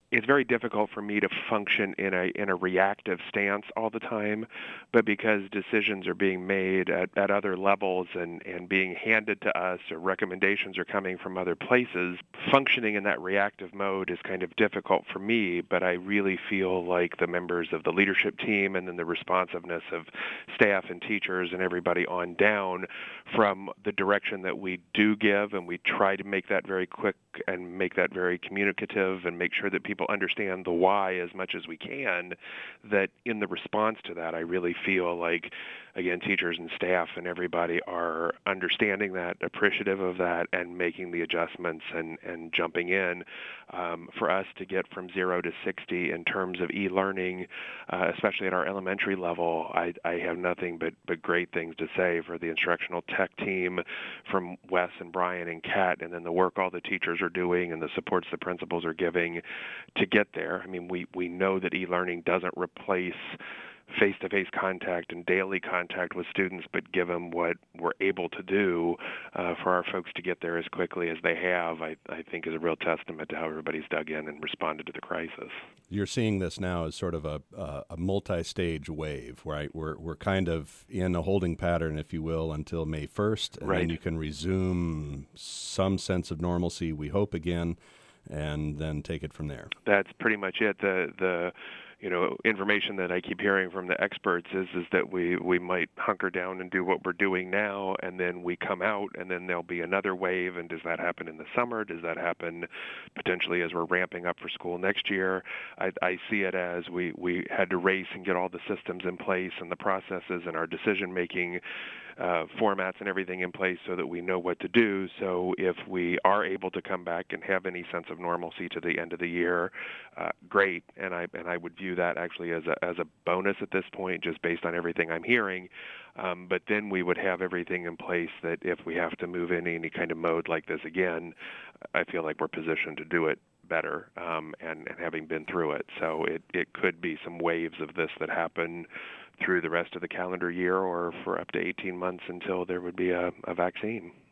it's very difficult for me to function in a reactive stance all the time, but because decisions are being made at other levels and being handed to us, or recommendations are coming from other places, functioning in that reactive mode is kind of difficult for me. But I really feel like the members of the leadership team, and then the responsiveness of staff and teachers and everybody on down, from the direction that we do give, and we try to make that very quick and make that very communicative and make sure that people understand the why as much as we can, that in the response to that, I really feel like, again, teachers and staff and everybody are understanding that, appreciative of that, and making the adjustments and jumping in. For us to get from 0 to 60 in terms of e-learning, especially at our elementary level, I have nothing but great things to say for the instructional tech team, from Wes and Brian and Kat, and then the work all the teachers are doing and the supports the principals are giving to get there. I mean, we know that e-learning doesn't replace face-to-face contact and daily contact with students, but give them what we're able to do for our folks to get there as quickly as they have, I think is a real testament to how everybody's dug in and responded to the crisis. You're seeing this now as sort of a multi-stage wave, right? We're kind of in a holding pattern, if you will, until May 1st, and Right. then you can resume some sense of normalcy, we hope, again, and then take it from there. That's pretty much it. The information that I keep hearing from the experts is that we might hunker down and do what we're doing now, and then we come out, and then there'll be another wave. And does that happen in the summer? Does that happen potentially as we're ramping up for school next year? I see it as we had to race and get all the systems in place and the processes and our decision-making formats and everything in place so that we know what to do. So if we are able to come back and have any sense of normalcy to the end of the year, great. And I would view that actually as a bonus at this point, just based on everything I'm hearing. But then we would have everything in place that if we have to move in any kind of mode like this again, I feel like we're positioned to do it better, and having been through it. So it could be some waves of this that happen through the rest of the calendar year, or for up to 18 months until there would be a vaccine.